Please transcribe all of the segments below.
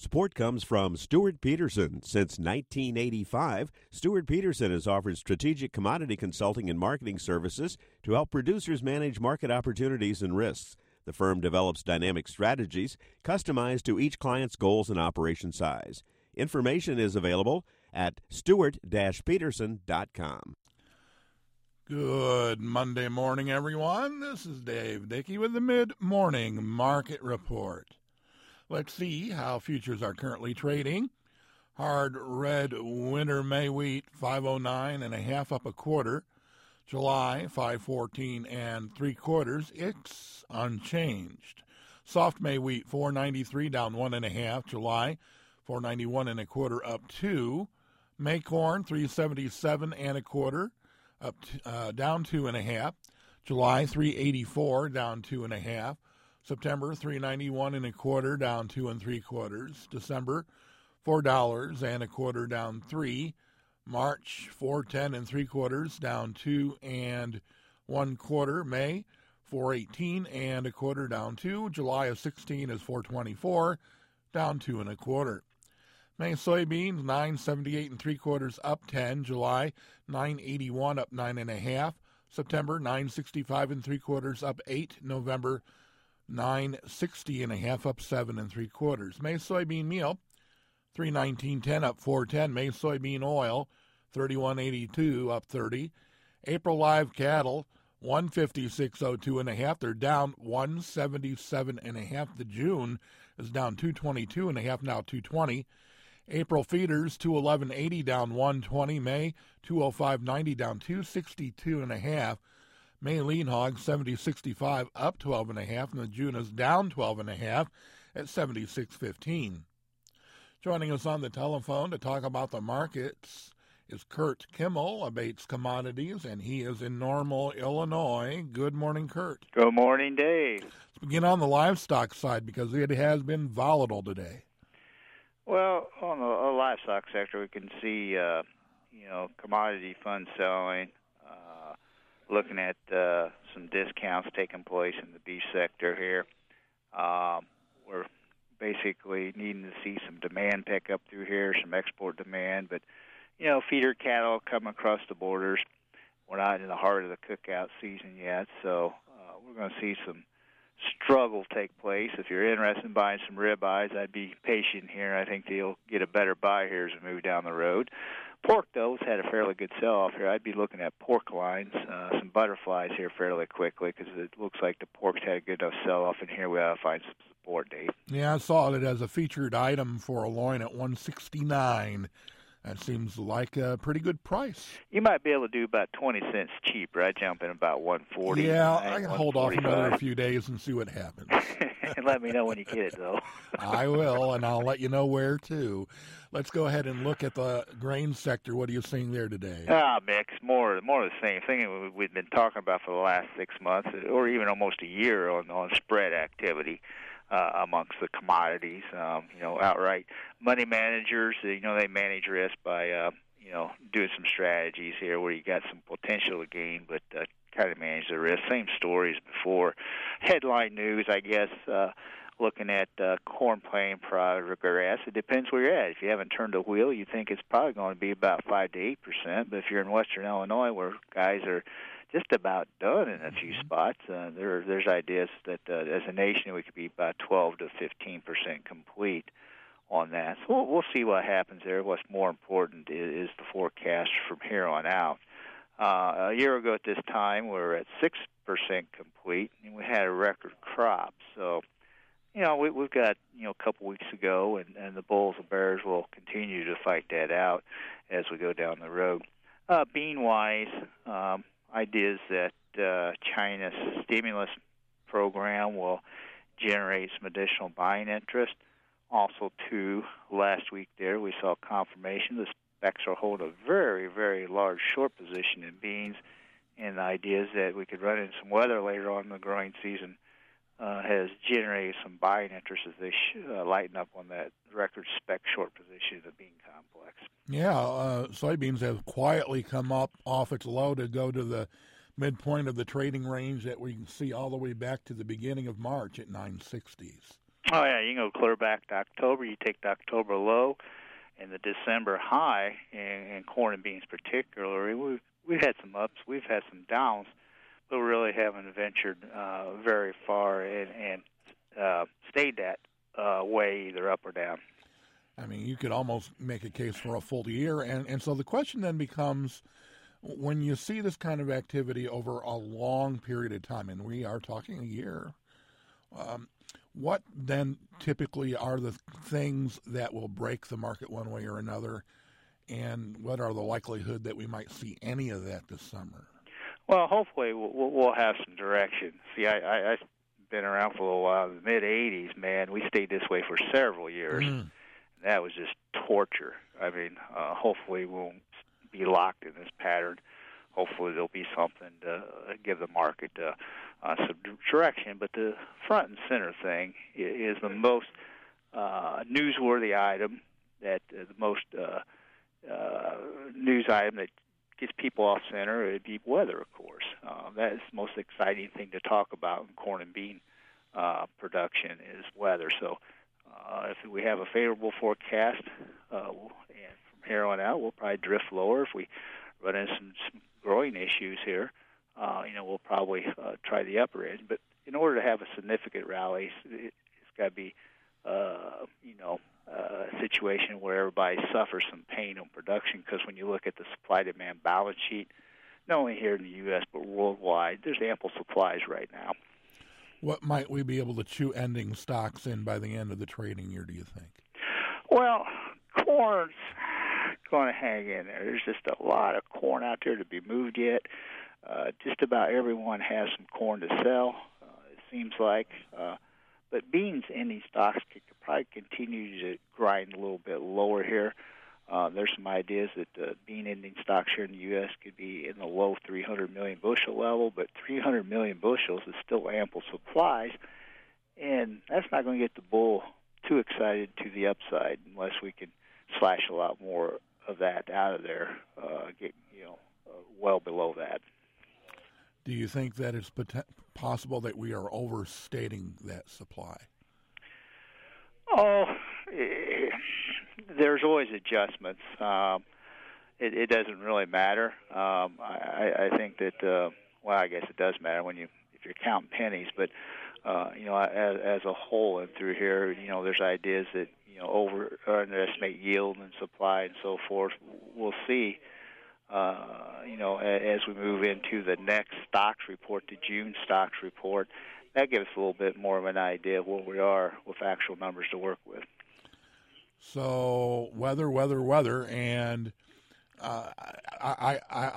Support comes from Stuart Peterson. Since 1985, Stuart Peterson has offered strategic commodity consulting and marketing services to help producers manage market opportunities and risks. The firm develops dynamic strategies customized to each client's goals and operation size. Information is available at stewart-peterson.com. Good Monday morning, everyone. This is Dave Dickey with the Mid-Morning Market Report. Let's see how futures are currently trading. Hard red winter May wheat 509.5 up a quarter. July 514 3/4. It's unchanged. Soft May wheat 493 down 1.5. July 491 1/4 up 2. May corn 377 1/4 up down 2.5. July 384 down 2.5. September 391 1/4 down 2 3/4. December $4 1/4 down 3. March 410 3/4 down 2 1/4. May 418 1/4 down 2. July of 16 is 424 down 2 1/4. May soybeans 978 3/4 up 10. July 981 up 9.5. September 965 3/4 up 8. November 960.5 up 7 3/4. May soybean meal 319.10 up 410. May soybean oil 31.82 up 30. April live cattle 156.02 1/2. They're down 177 1/2. The June is down 222 1/2, now 220. April feeders 211.80 down 120. May 205.90 down 262 1/2. May lean hog 70.65 up 12 1/2, and the June is down 12 1/2 at 76.15. Joining us on the telephone to talk about the markets is Kurt Kimmel of Bates Commodities, and he is in Normal, Illinois. Good morning, Kurt. Good morning, Dave. Let's begin on the livestock side because it has been volatile today. Well, on the livestock sector, we can see, commodity funds selling, looking at some discounts taking place in the beef sector here. We're basically needing to see some demand pick up through here, some export demand, but, feeder cattle come across the borders. We're not in the heart of the cookout season yet, so we're going to see some struggle take place. If you're interested in buying some ribeyes, I'd be patient here. I think you'll get a better buy here as we move down the road. Pork, though, has had a fairly good sell-off here. I'd be looking at pork lines, some butterflies here fairly quickly because it looks like the pork's had a good enough sell-off in here. We ought to find some support, Dave. Yeah, I saw it as a featured item for a loin at $169. That seems like a pretty good price. You might be able to do about 20 cents cheaper. I'd jump in about 140. Yeah, I can hold off another few days and see what happens. Let me know when you get it, though. I will, and I'll let you know where, too. Let's go ahead and look at the grain sector. What are you seeing there today? Mix. More of the same thing we've been talking about for the last 6 months, or even almost a year on spread activity. Amongst the commodities, outright money managers, they manage risk by, doing some strategies here where you got some potential to gain, but kind of manage the risk. Same stories before. Headline news, I guess, looking at corn plain progress. It depends where you're at. If you haven't turned the wheel, you think it's probably going to be about 5 to 8%. But if you're in western Illinois, where guys are just about done in a few spots, there's ideas that as a nation we could be about 12 to 15% complete on that. So we'll see what happens there. What's more important is the forecast from here on out. A year ago at this time, we were at 6% complete, and we had a record crop. So, we've got, a couple weeks to go, and the bulls and bears will continue to fight that out as we go down the road. Bean-wise, ideas that China's stimulus program will generate some additional buying interest. Also, too, last week there we saw confirmation the specs are holding a very, very large short position in beans, and the ideas that we could run into some weather later on in the growing season has generated some buying interest as they lighten up on that record spec short position in the bean complex. Yeah, soybeans have quietly come up off its low to go to the midpoint of the trading range that we can see all the way back to the beginning of March at 960s. Oh, yeah, you can go clear back to October. You take the October low and the December high in corn and beans particularly. We've had some ups, we've had some downs, but we really haven't ventured very far and stayed that way either up or down. I mean, you could almost make a case for a full year. And so the question then becomes, when you see this kind of activity over a long period of time, and we are talking a year, what then typically are the things that will break the market one way or another, and what are the likelihood that we might see any of that this summer? Well, hopefully we'll have some direction. See, I've been around for a little while. In the mid-'80s, man, we stayed this way for several years. That was just torture. I mean, hopefully we won't be locked in this pattern. Hopefully there'll be something to give the market some direction. But the front and center thing is the most newsworthy item, that the most news item that gets people off center. It'd be weather, of course. That is the most exciting thing to talk about in corn and bean production is weather. So if we have a favorable forecast, and from here on out, we'll probably drift lower. If we run into some growing issues here, we'll probably try the upper edge. But in order to have a significant rally, it's got to be, a situation where everybody suffers some pain on production. Because when you look at the supply-demand balance sheet, not only here in the U.S. but worldwide, there's ample supplies right now. What might we be able to chew ending stocks in by the end of the trading year, do you think? Well, corn's going to hang in there. There's just a lot of corn out there to be moved yet. Just about everyone has some corn to sell, it seems like. But beans ending stocks could probably continue to grind a little bit lower here. There's some ideas that bean ending stocks here in the U.S. could be in the low 300 million bushel level, but 300 million bushels is still ample supplies, and that's not going to get the bull too excited to the upside unless we can slash a lot more of that out of there, get well below that. Do you think that it's possible that we are overstating that supply? Oh, there's always adjustments. It doesn't really matter. I think that, I guess it does matter if you're counting pennies, but, as a whole and through here, there's ideas that, over or underestimate yield and supply and so forth. We'll see, as we move into the next stocks report, the June stocks report. That gives us a little bit more of an idea of where we are with actual numbers to work with. So weather, and I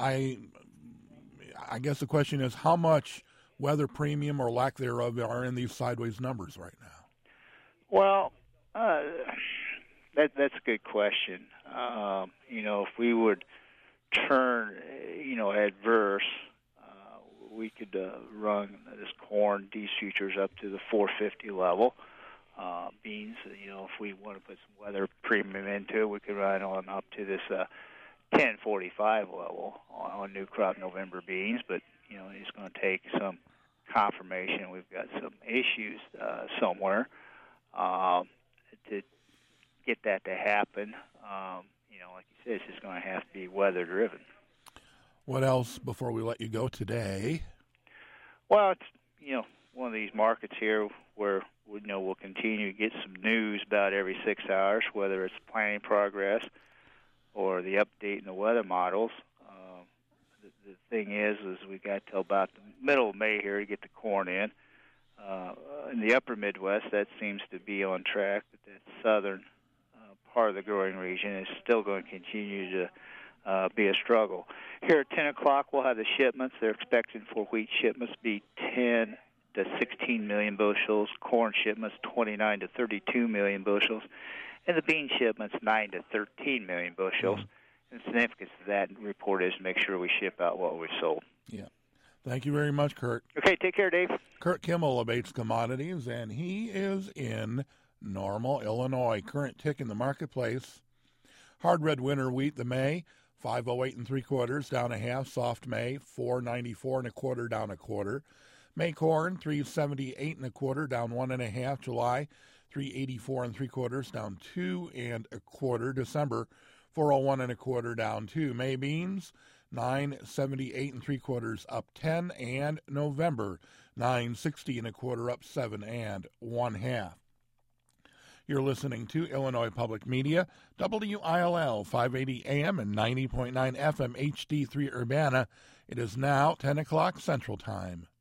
guess the question is, how much weather premium or lack thereof are in these sideways numbers right now? Well, that's a good question. If we would turn, adverse, we could run this corn, these futures up to the 450 level. Beans, if we want to put some weather premium into it, we could run on up to this 1045 level on new crop November beans. But, it's going to take some confirmation. We've got some issues somewhere to get that to happen. Like you said, it's just going to have to be weather-driven. What else before we let you go today? Well, it's, one of these markets here where, we'll continue to get some news about every 6 hours, whether it's planting progress or the update in the weather models. The thing is we got till about the middle of May here to get the corn in. In the upper Midwest, that seems to be on track, but that southern part of the growing region is still going to continue to be a struggle. Here at 10 o'clock, we'll have the shipments. They're expecting for wheat shipments to be 10 to 16 million bushels, corn shipments 29 to 32 million bushels, and the bean shipments 9 to 13 million bushels. And the significance of that report is to make sure we ship out what we sold. Yeah. Thank you very much, Kurt. Okay, take care, Dave. Kurt Kimmel of Bates Commodities, and he is in Normal, Illinois. Current tick in the marketplace. Hard red winter wheat, the May, 508 3/4, down a half. Soft May, 494 1/4, down a quarter. May corn, 378 1/4, down 1 1/2. July, 384 3/4, down 2 1/4. December, 401 1/4, down 2. May beans, 978 3/4, up 10. And November, 960 1/4, up 7 1/2. You're listening to Illinois Public Media, WILL 580 AM and 90.9 FM HD3 Urbana. It is now 10 o'clock Central Time.